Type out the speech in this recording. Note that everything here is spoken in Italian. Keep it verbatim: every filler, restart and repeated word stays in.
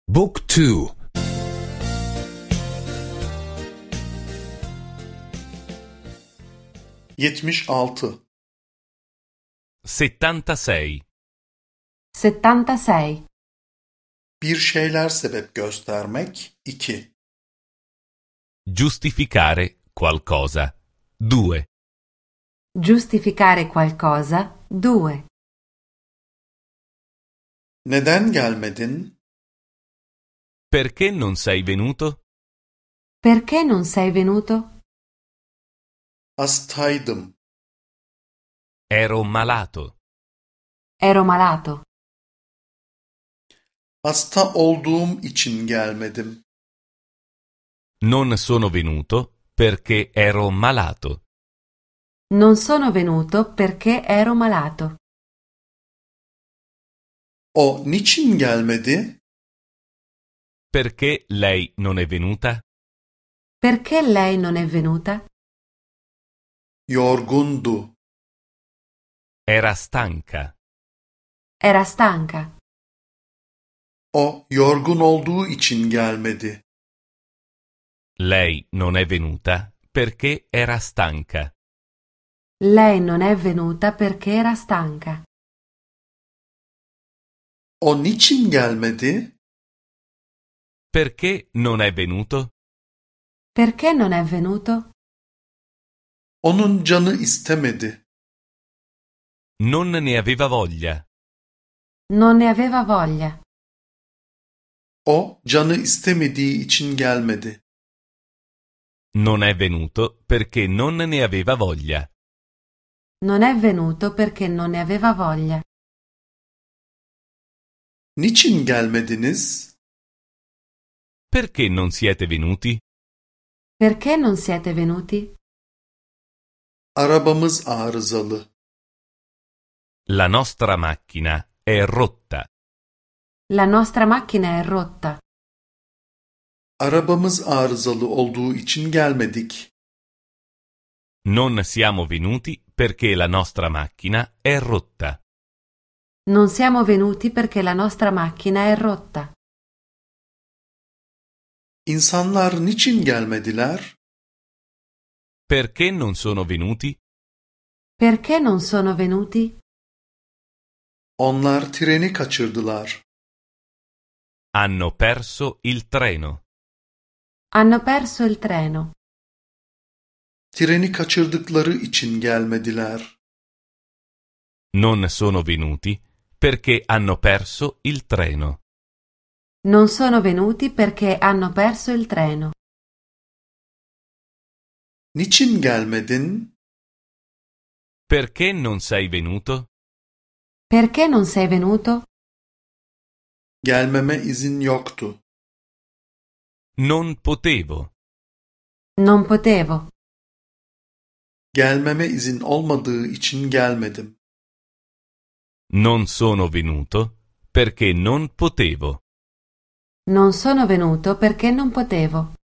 Book two. yetmiş altı. settantasei. settantasei. Bir şeyler sebep göstermek. iki. Giustificare qualcosa. due. Giustificare qualcosa. due. Neden gelmedin? Perché non sei venuto? Perché non sei venuto? Hastaydım. Ero malato. Ero malato. Hasta olduğum için gelmedim. Non sono venuto perché ero malato. Non sono venuto perché ero malato. O niçin gelmedi? Perché lei non è venuta? Perché lei non è venuta? Yorgundu. Era stanca. Era stanca. O yorgun olduğu için gelmedi. Lei non è venuta perché era stanca. Lei non è venuta perché era stanca. O niçin gelmedi? Perché non è venuto? Perché non è venuto? Onun canı istemedi. Non ne aveva voglia. Non ne aveva voglia. O canı istemediği için gelmedi. Non è venuto perché non ne aveva voglia. Non è venuto perché non ne aveva voglia. Niçin gelmediniz? Perché non siete venuti? Perché non siete venuti? Arabamız arızalı. La nostra macchina è rotta. La nostra macchina è rotta. Arabamız arızalı olduğu için gelmedik. Non siamo venuti perché la nostra macchina è rotta. Non siamo venuti perché la nostra macchina è rotta. İnsanlar niçin gelmediler? Perché non sono venuti? Perché non sono venuti? Onlar treni kaçırdılar. Hanno perso il treno. Hanno perso il treno. Treni kaçırdıkları için gelmediler. Non sono venuti perché hanno perso il treno. Non sono venuti perché hanno perso il treno. Niçin gelmedin? Perché non sei venuto? Perché non sei venuto? Gelmeme izin yoktu. Non potevo. Non potevo. Gelmeme izin olmadığı için gelmedim. Non sono venuto perché non potevo. Non sono venuto perché non potevo.